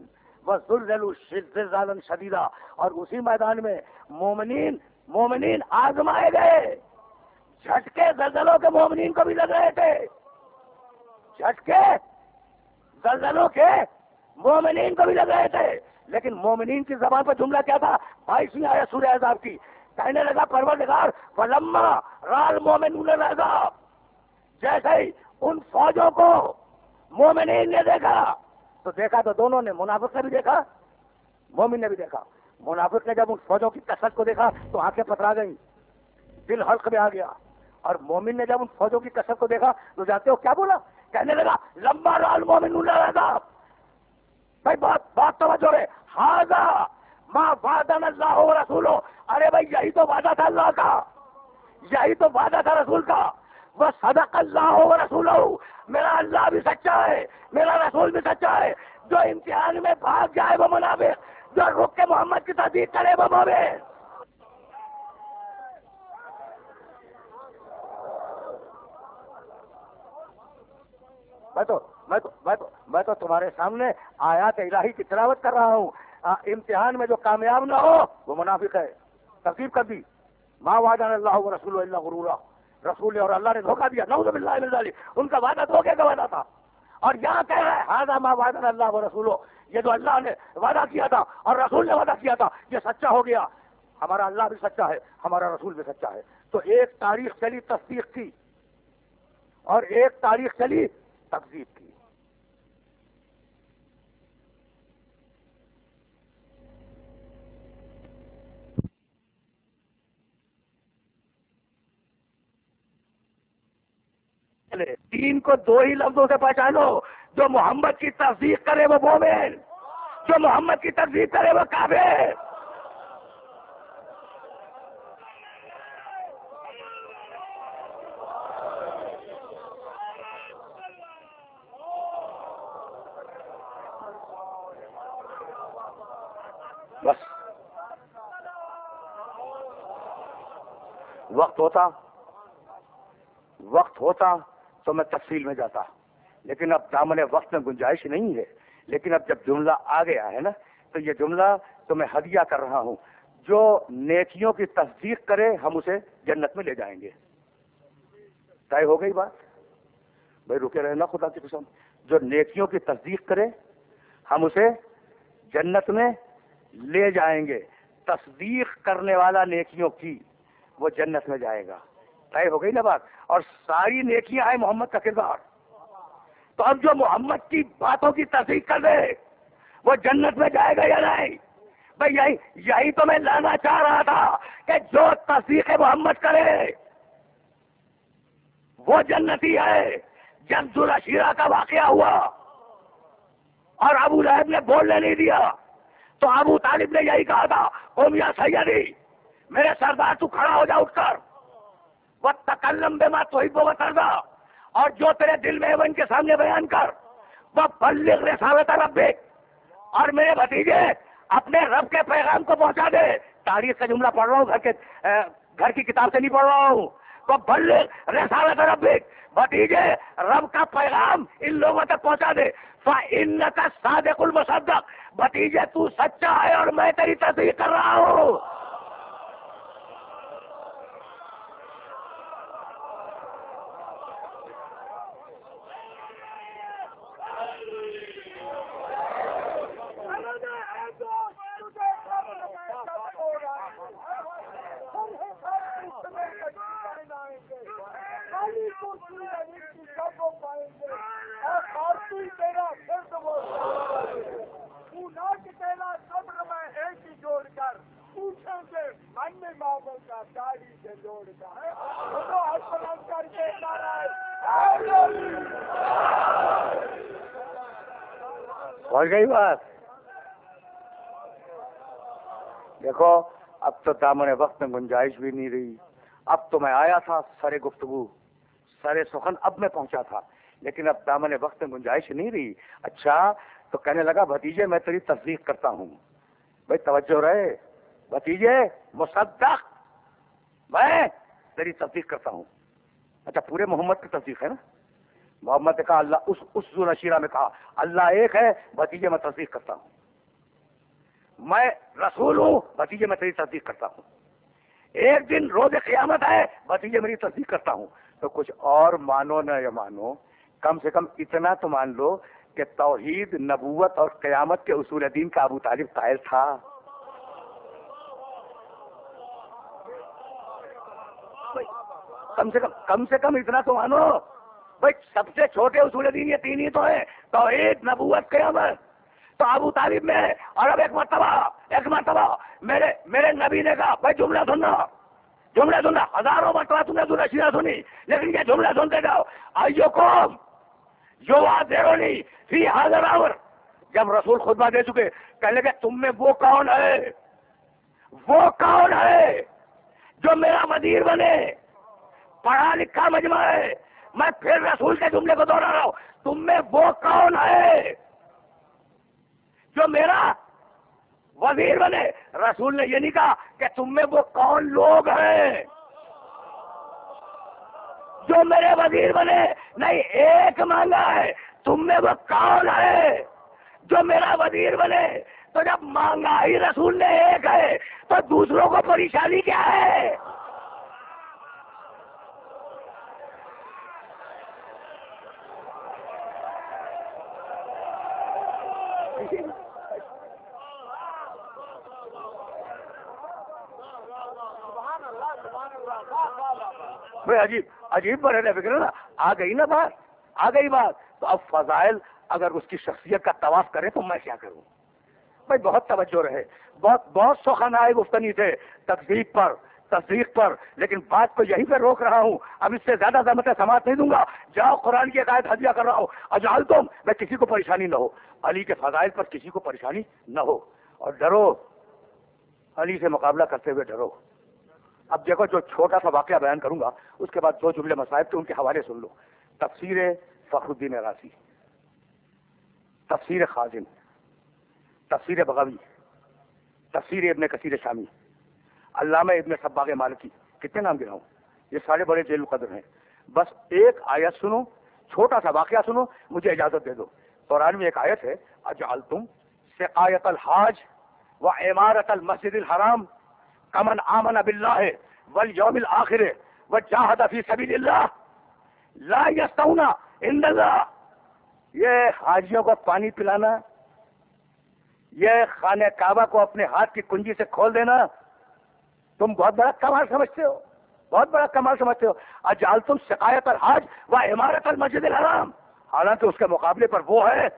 [SPEAKER 1] وَزُلْزِلُوا زِلْزَالًا شَدِيدًا، اور اسی میدان میں مومنین مومنین آزمائے گئے. جھٹکے زلزلوں کے مومنین کو بھی لگ رہے تھے، جھٹکے زلزلوں کے مومنین کو بھی لگ رہے تھے، لیکن مومنین کی زبان پر جملہ کیا تھا؟ بائیسویں آیت سورہ احزاب کی. کہنے لگا پروردگار فلما رأى المؤمنون العذاب، جیسے ہی ان فوجوں کو مومنین نے دیکھا تو دیکھا تو دونوں نے، منافق نے بھی دیکھا، مومن نے بھی دیکھا. منافق نے جب ان فوجوں کی کثرت کو دیکھا تو آنکھیں پترا گئیں، دل حلق میں آ گیا. اور مومن نے جب ان فوجوں کی کثرت کو دیکھا تو جانتے ہو کیا بولا؟ کہنے لگا لما رأى المؤمنون العذاب. بھائی بات بات توجہ ہے، ھذا ما وعدنا اللہ ورسولہ. ارے بھائی یہی تو وعدہ تھا اللہ کا، یہی تو وعدہ تھا رسول کا. وصدق اللہ ورسولہ، میرا اللہ بھی سچا ہے، میرا رسول بھی سچا ہے. جو امتحان میں بھاگ جائے وہ منافق، جو رک کے محمد کی تصدیق کرے وہ مومن. میں تو میں تو میں تو میں تو تمہارے سامنے آیات الہی کی تلاوت کر رہا ہوں. آ, امتحان میں جو کامیاب نہ ہو وہ منافق ہے. ترتیب کر دی، ما وعدنا اللہ ورسولہ الا غرورا. رسول اور اللہ نے دھوکہ دیا، نعوذ باللہ من ذلک. ان کا وعدہ دھوکے کا وعدہ تھا. اور یہاں کہہ رہا ہے ھذا ما وعدنا اللہ ورسولہ، یہ جو اللہ نے وعدہ کیا تھا اور رسول نے وعدہ کیا تھا یہ سچا ہو گیا. ہمارا اللہ بھی سچا ہے، ہمارا رسول بھی سچا ہے. تو ایک تاریخ چلی تصدیق کی اور ایک تاریخ چلی تکذیب کی. تین کو دو ہی لفظوں سے پہچانو، جو محمد کی تصدیق کرے وہ مومن، جو محمد کی تصدیق کرے وہ کافر. بس وقت ہوتا وقت ہوتا تو میں تفصیل میں جاتا، لیکن اب دامن وقت میں گنجائش نہیں ہے. لیکن اب جب جملہ آ گیا ہے نا تو یہ جملہ تو میں ہدیہ کر رہا ہوں. جو نیکیوں کی تصدیق کرے ہم اسے جنت میں لے جائیں گے. طے ہو گئی بات؟ بھائی رکے رہے نا خدا کی قسم. جو نیکیوں کی تصدیق کرے ہم اسے جنت میں لے جائیں گے. تصدیق کرنے والا نیکیوں کی وہ جنت میں جائے گا. طے ہو گئی نا بات؟ اور ساری نیکیاں ہیں محمد کا کردار. تو اب جو محمد کی باتوں کی تصدیق کر دے وہ جنت میں جائے گا یا نہیں؟ بھائی یہی یہی تو میں لانا چاہ رہا تھا کہ جو تصدیق محمد کرے وہ جنتی ہے. جب ذوالعشیرہ کا واقعہ ہوا اور ابو لہب نے بولنے نہیں دیا تو ابو طالب نے یہی کہا تھا قم یا سیدی، میرے سردار تو کھڑا ہو جا اٹھ کر، وَتَكَلَّمْ بِمَا تُحِبُّ وَتَرْضَىٰ، اور جو تیرے دل میں ہے وہ ان کے سامنے بیان کر. وَبَلِّغْ رِسَالَةَ رَبِّكَ، اور میرے بھتیجے اپنے رب کے پیغام کو پہنچا دے. تاریخ کا جملہ پڑھ رہا ہوں، گھر کے گھر کی کتاب سے نہیں پڑھ رہا ہوں. وَبَلِّغْ رِسَالَةَ رَبِّكَ، بھتیجے رب کا پیغام ان لوگوں تک پہنچا دے. فَإِنَّكَ الصَّادِقُ الْمُصَدَّقُ، بھتیجے تو سچا ہے اور میں تیری تصدیق کر رہا ہوں. پہنچ گئی بات؟ دیکھو اب تو دامن وقت میں گنجائش بھی نہیں رہی. اب تو میں آیا تھا سارے گفتگو سارے سخن اب میں پہنچا تھا، لیکن اب دامن وقت میں گنجائش نہیں رہی. اچھا تو کہنے لگا بھتیجے میں تیری تصدیق کرتا ہوں. بھائی توجہ رہے، بھتیجے مصدق، میں تیری تصدیق کرتا ہوں. اچھا پورے محمد کی تصدیق ہے نا؟ محمد نے کہا اللہ، اس اس ذوالعشیرہ میں کہا اللہ ایک ہے، بھتیجے میں تصدیق کرتا ہوں. میں رسول ہوں، بھتیجے میں تیری تصدیق کرتا ہوں، ایک دن روز قیامت ہے، بھتیجے میری تصدیق کرتا ہوں، تو کچھ اور مانو نہ یا مانو، کم سے کم اتنا تو مان لو کہ توحید، نبوت اور قیامت کے اصول دین کا ابو طالب قائل تھا۔ کم سے کم کم سے کم اتنا تو مانو بھائی، سب سے چھوٹے اصول دین یہ تین ہی تو ہیں، توحید، نبوت، قیامت، تو ابو طالب میں ہے۔ اور اب ایک مرتبہ ایک مرتبہ میرے میرے نبی نے کہا بھائی جملہ سننا، جملہ سننا، ہزاروں مرتبہ تم نے سننا سنی، لیکن یہ جملہ سنتے جاؤ، ایوکم یوادرونی فی حاضر امر۔ جب رسول خطبہ دے چکے، کہنے لگے تم میں وہ کون ہے، وہ کون ہے جو میرا وزیر بنے، پڑھا لکھا مجمع ہے۔ میں پھر رسول کے جملے کو دوہرا رہا ہوں، تم میں وہ کون ہے جو میرا وزیر بنے۔ رسول نے یہ نہیں کہا کہ تم میں وہ کون لوگ ہیں جو میرے وزیر بنے، نہیں، ایک مانگا ہے، تم میں وہ کون ہے جو میرا وزیر بنے۔ تو جب مانگا ہی رسول نے ایک ہے تو دوسروں کو پریشانی کیا ہے؟ بھائی عجیب عجیب بڑے فکر نا، آ گئی نا بات، آ گئی بات۔ تو اب فضائل اگر اس کی شخصیت کا طواف کرے تو میں کیا کروں؟ بھائی بہت توجہ رہے، بہت بہت سخنائے گفتنی تھے تکذیب پر، تصدیق پر، لیکن بات کو یہیں پہ روک رہا ہوں، اب اس سے زیادہ زحمت سماعت نہیں دوں گا۔ جاؤ قرآن کی عقائد ہدیہ کر رہا ہوں، اجعل تم، میں کسی کو پریشانی نہ ہو، علی کے فضائل پر کسی کو پریشانی نہ ہو، اور ڈرو، علی سے مقابلہ کرتے ہوئے ڈرو۔ اب دیکھو، جو چھوٹا سا واقعہ بیان کروں گا اس کے بعد دو جملے مصائب کے ان کے حوالے سن لو۔ تفسیر فخر الدین رازی، تفسیر خازن، تفسیر بغوی، تفسیر ابن کثیر شامی، علامہ ابن صباغ مالکی، کتنے نام گراؤں؟ یہ سارے بڑے جلیل القدر ہیں۔ بس ایک آیت سنو، چھوٹا سا واقعہ سنو، مجھے اجازت دے دو۔ قرآن میں ایک آیت ہے، اجعلتم سقایت الحاج و عمارت المسجد الحرام کمن آمن باللہ والیوم الآخر وجاہد فی سبیل اللہ لا یستوون عند اللہ۔ یہ حاجیوں کو پانی پلانا، یہ خانہ کعبہ کو اپنے ہاتھ کی کنجی سے کھول دینا، تم بہت بڑا کمال سمجھتے ہو، بہت بڑا کمال سمجھتے ہو۔ اجعلتم سقایت الحاج و عمارت المسجد الحرام، حالانکہ اس کے مقابلے پر وہ ہے،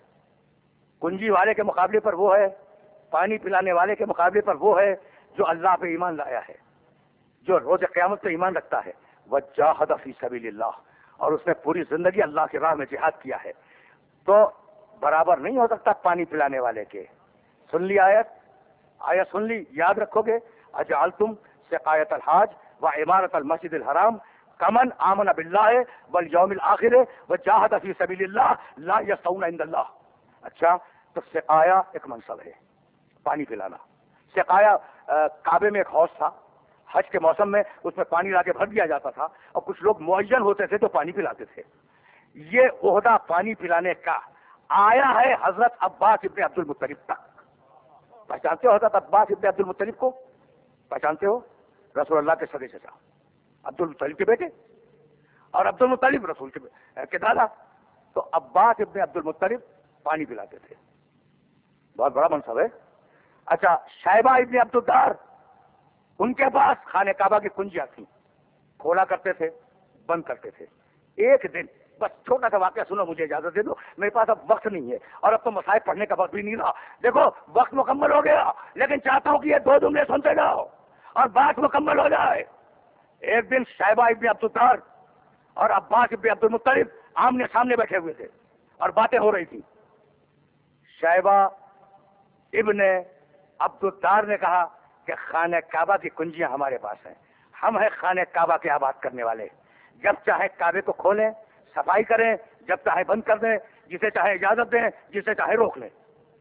[SPEAKER 1] کنجی والے کے مقابلے پر وہ ہے، پانی پلانے والے کے مقابلے پر وہ ہے جو اللہ پہ ایمان لایا ہے، جو روز قیامت پہ ایمان رکھتا ہے، وجاہد فی سبیل اللہ، اور اس نے پوری زندگی اللہ کی راہ میں جہاد کیا ہے۔ تو برابر نہیں ہو سکتا پانی پلانے والے کے۔ سن لی آیت، آیت سن لی، یاد رکھو گے، اجعلتم سقایت الحاج و عمارت المسجد الحرام کمن آمن باللہ والیوم الآخر وجاہد فی سبیل اللہ لا یستوون عند اللہ۔ اچھا، تو سقایا ایک منصب ہے، پانی پلانا۔ سقایا کعبے میں ایک حوض تھا، حج کے موسم میں اس میں پانی لا کے بھر دیا جاتا تھا، اور کچھ لوگ معین ہوتے تھے تو پانی پلاتے تھے۔ یہ عہدہ پانی پلانے کا آیا ہے حضرت عباس ابن عبد المطلب تک۔ پہچانتے ہو حضرت عباس ابن عبد المطلب کو؟ پہچانتے ہو؟ رسول اللہ کے سگے چچا، عبد المطلب کے بیٹے، اور عبد المطلب رسول کے کے دادا۔ تو عباس ابن عبد المطلب پانی پلاتے تھے، بہت بڑا منصب ہے۔ اچھا، شیبہ ابن عبد الدار، ان کے پاس خانہ کعبہ کی کنجیاں تھیں، کھولا کرتے تھے، بند کرتے تھے۔ ایک دن، بس چھوٹا سا واقعہ سنو، مجھے اجازت دے دو، میرے پاس اب وقت نہیں ہے، اور اب تو مصائب پڑھنے کا وقت بھی نہیں رہا۔ دیکھو وقت مکمل ہو گیا، لیکن چاہتا ہوں کہ یہ دو جملے سنتے جاؤ اور بات مکمل ہو جائے۔ ایک دن شیبہ ابن عبد الدار اور عباس ابن عبد المطلب آمنے سامنے بیٹھے ہوئے تھے اور باتیں ہو رہی تھی۔ شیبہ ابن عبد الدار نے کہا کہ خانہ کعبہ کی کنجیاں ہمارے پاس ہیں، ہم ہیں خانہ کعبہ کے آباد کرنے والے، جب چاہے کعبے کو کھولیں، صفائی کریں، جب چاہے بند کر دیں، جسے چاہے اجازت دیں، جسے چاہے روک لیں۔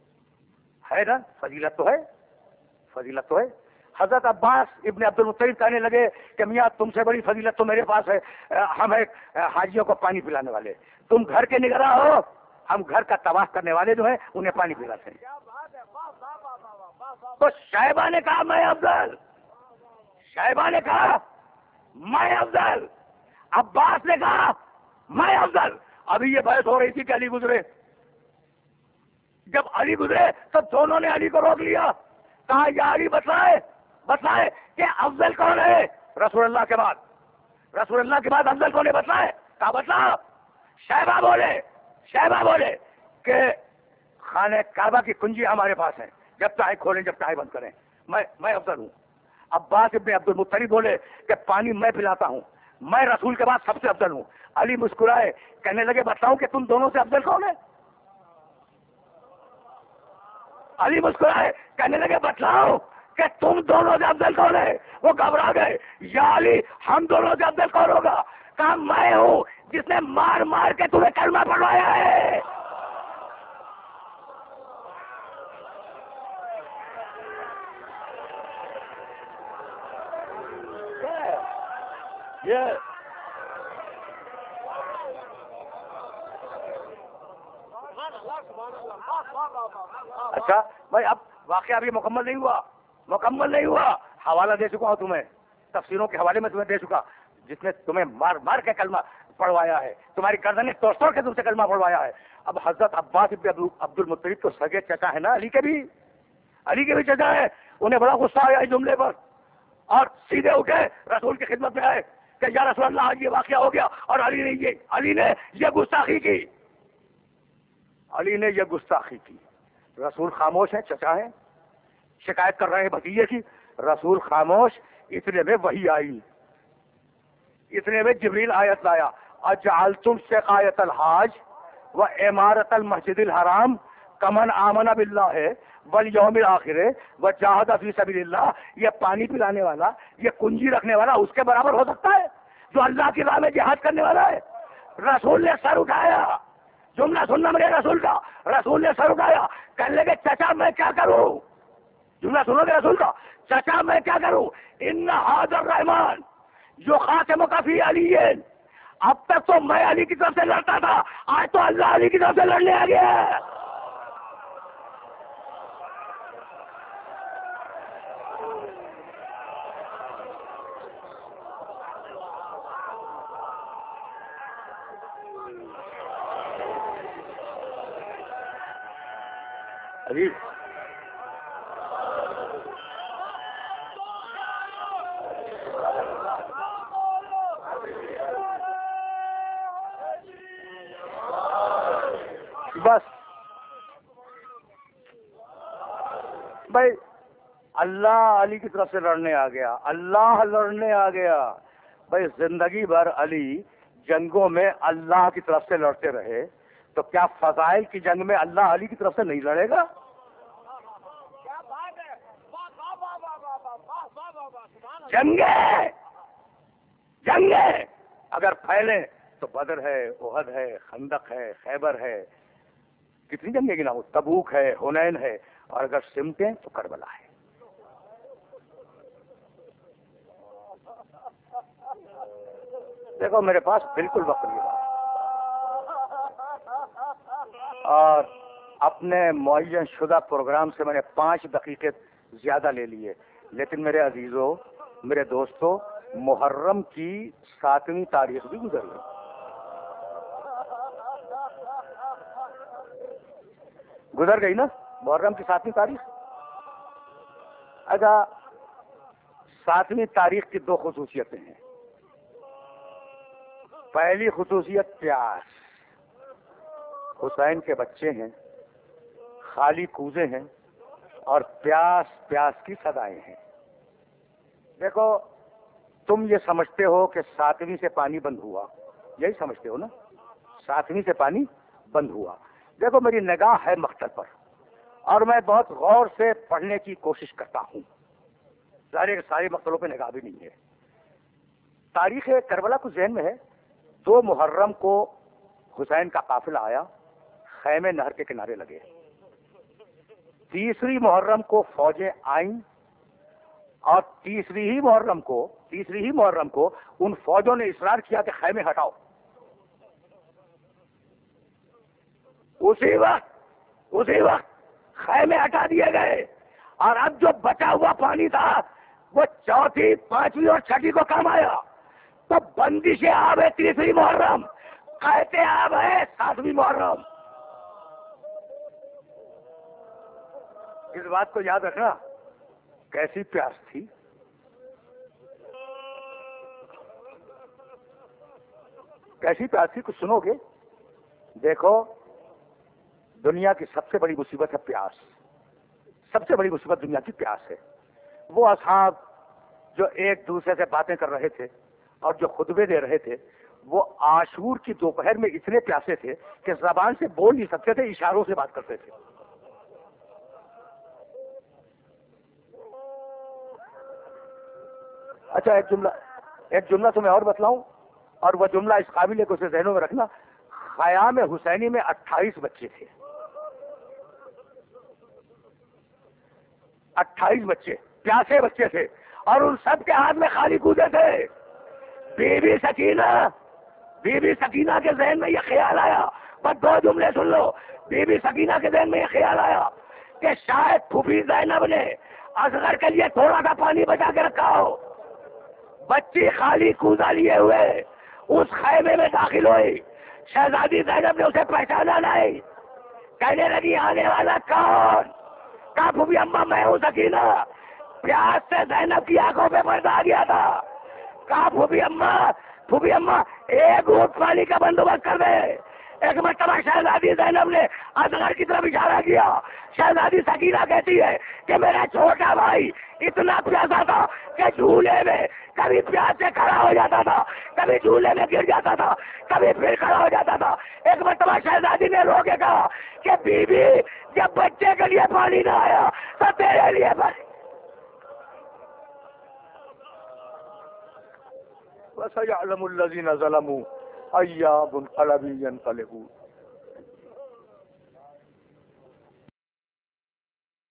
[SPEAKER 1] ہے نا؟ فضیلت تو ہے، فضیلت تو ہے۔ حضرت عباس ابن عبد المطلب کہنے لگے کہ میاں تم سے بڑی فضیلت تو میرے پاس ہے، ہم ایک حاجیوں کو پانی پلانے والے، تم گھر کے نگراں ہو، ہم گھر کا طواف کرنے والے جو ہیں انہیں پانی پلاتے ہیں۔ تو شیبہ نے کہا میں افضل، شیبہ نے کہا میں افضل، عباس نے کہا میں افضل۔ ابھی یہ بحث ہو رہی تھی کہ علی گزرے، جب علی گزرے تو دونوں نے علی کو روک لیا، کہا یا علی بتلائے بتلائے کہ افضل کون ہے رسول اللہ کے بعد، رسول اللہ کے بعد افضل کون ہے بتلائے، کہا بتلا۔ شیبہ بولے شیبہ بولے کہ خانہ کعبہ کی کنجی ہمارے پاس ہیں، جب چاہے کھولیں جب چاہے بند کریں، میں میں افضل ہوں۔ عباس ابن عبد المطلب بولے کہ پانی میں پلاتا ہوں، میں رسول کے بعد سب سے افضل ہوں۔ علی مسکرائے، کہنے لگے بتلاؤں کہ تم دونوں سے افضل کون ہے؟ علی مسکرائے، کہنے لگے بتلاؤ کہ تم دونوں سے افضل کون ہے؟ وہ گھبرا گئے، یا علی ہم دونوں سے افضل کون ہوگا؟ کہا میں ہوں جس نے مار مار کے تمہیں کلمہ پڑھوایا ہے۔ یہ اچھا بھائی، اب واقعہ ابھی مکمل نہیں ہوا، مکمل نہیں ہوا۔ حوالہ دے چکا ہوں تمہیں، تفسیروں کے حوالے میں تمہیں دے چکا، جس نے تمہیں مار مار کے کلمہ پڑھوایا ہے، تمہاری گردنیں توڑ توڑ کے تم سے کلمہ پڑھوایا ہے۔ اب حضرت عباس ابن عبد المطلب تو سگے چچا ہے نا علی کے بھی، علی کے بھی چچا ہے، انہیں بڑا غصہ آیا اس جملے پر، اور سیدھے اٹھے رسول کی خدمت میں آئے کہ یا رسول اللہ آج یہ واقعہ ہو گیا، اور علی نے یہ علی نے یہ گستاخی کی، علی نے یہ گستاخی کی۔ رسول خاموش ہے، چچا ہے، شکایت کر رہے ہیں بھتیجے کی، رسول خاموش۔ اتنے میں وحی آئی، اتنے میں جبریل آیت لایا، اجعلتم سقایت الحاج و عمارت المسجد الحرام کمن آمن باللہ والیوم الآخر وجاہد فی سبیل اللہ۔ یہ پانی پلانے والا، یہ کنجی رکھنے والا اس کے برابر ہو سکتا ہے جو اللہ کی راہ میں جہاد کرنے والا ہے؟ رسول نے سر اٹھایا، جملہ سننا میرے رسول کا، رسول نے سر اٹھایا، کہنے لگے چچا میں کیا کروں؟ جملہ سنو گے رسول کا، چچا میں کیا کروں؟ ان ھذا الرحمن یخاتمک فی علی، اب تک تو میں علی کی طرف سے لڑتا تھا، آج تو اللہ علی کی طرف سے لڑنے آ گیا ہے۔ علی بس بھائی، اللہ علی کی طرف سے لڑنے آ گیا، اللہ لڑنے آ گیا۔ بھائی زندگی بھر علی جنگوں میں اللہ کی طرف سے لڑتے رہے، تو کیا فضائل کی جنگ میں اللہ علی کی طرف سے نہیں لڑے گا؟ جنگیں جنگیں اگر پھیلیں تو بدر ہے، احد ہے، خندق ہے، خیبر ہے، کتنی جنگیں گناؤں، تبوک ہے، حنین ہے، اور اگر سمٹیں تو کربلا ہے۔ دیکھو میرے پاس بالکل وقت نہیں رہا، اور اپنے معین شدہ پروگرام سے میں نے پانچ دقیقے زیادہ لے لیے، لیکن میرے عزیزوں، میرے دوستوں، محرم کی ساتویں تاریخ بھی گزر گئی۔ گزر گئی نا محرم کی ساتویں تاریخ؟ اچھا، ساتویں تاریخ کی دو خصوصیتیں ہیں۔ پہلی خصوصیت پیاس، حسین کے بچے ہیں، خالی کوزے ہیں، اور پیاس پیاس کی صدائیں ہیں۔ دیکھو تم یہ سمجھتے ہو کہ ساتویں سے پانی بند ہوا، یہی سمجھتے ہو نا، ساتویں سے پانی بند ہوا۔ دیکھو میری نگاہ ہے مقتل پر، اور میں بہت غور سے پڑھنے کی کوشش کرتا ہوں، ظاہر سارے مقتلوں پہ نگاہ بھی نہیں ہے۔ تاریخ کربلا کو ذہن میں ہے، دو محرم کو حسین کا قافلہ آیا، خیمے نہر کے کنارے لگے۔ تیسری محرم کو فوجیں آئیں، اور تیسری ہی محرم کو تیسری ہی محرم کو ان فوجوں نے اصرار کیا کہ خیمے ہٹاؤ۔ اسی وقت اسی وقت خیمے ہٹا دیے گئے، اور اب جو بچا ہوا پانی تھا وہ چوتھی پانچویں اور چھٹی کو کام آیا. تو بندش آب ہے تیسری محرم، کہتے آب ہے ساتویں محرم. اس بات کو یاد رکھنا. کیسی پیاس تھی، کیسی پیاس تھی، کچھ سنو گے. دیکھو دنیا کی سب سے بڑی مصیبت ہے پیاس. سب سے بڑی مصیبت دنیا کی پیاس ہے. وہ اصحاب جو ایک دوسرے سے باتیں کر رہے تھے اور جو خطبے دے رہے تھے، وہ عاشور کی دوپہر میں اتنے پیاسے تھے کہ زبان سے بول نہیں سکتے تھے، اشاروں سے بات کرتے تھے. اچھا ایک جملہ ایک جملہ تمہیں اور بتلاؤں، اور وہ جملہ اس قابل ہے کہ اسے ذہنوں میں رکھنا. خیام حسینی میں اٹھائیس بچے تھے. اٹھائیس بچے پیاسے بچے تھے، اور ان سب کے ہاتھ میں خالی کودے تھے. بی بی سکینہ بی بی سکینہ کے ذہن میں یہ خیال آیا، بس دو جملے سن لو. بی بی سکینہ کے ذہن میں یہ خیال آیا کہ شاید پھوپھی زینب نے اصغر کے لیے تھوڑا سا پانی بچا کے رکھا ہو. بچی خالی کوزہ لیے ہوئے اس خیمے میں داخل ہوئی. شہزادی زینب نے اسے پہچانا نہیں. کہنے لگی آنے والا کون؟ کہا پھوپھی اماں میں ہوں سکینہ. پیاس سے زینب کی آنکھوں پہ پردہ آ گیا تھا. کہا پھوپھی اماں پھوپھی اماں ایک گھونٹ پانی کا بندوبست کر دے. ایک مرتبہ شہزادی زینب نے اصغر کی طرف اشارہ کیا. شہزادی سکینہ کہتی ہے کہ میرا چھوٹا بھائی اتنا پیاسا تھا کہ جھولے میں کبھی پیاس سے کھڑا ہو جاتا تھا، کبھی جھولے میں گر جاتا تھا، کبھی پھر کھڑا ہو جاتا تھا. ایک مرتبہ شہزادی نے رو کے کہا کہ بی بی جب بچے کے لیے پانی نہ آیا تو تیرے لیے پانی. وَسَيَعْلَمُ الَّذِينَ ظَلَمُوا أَيَّ مُنقَلَبٍ يَنقَلِبُونَ.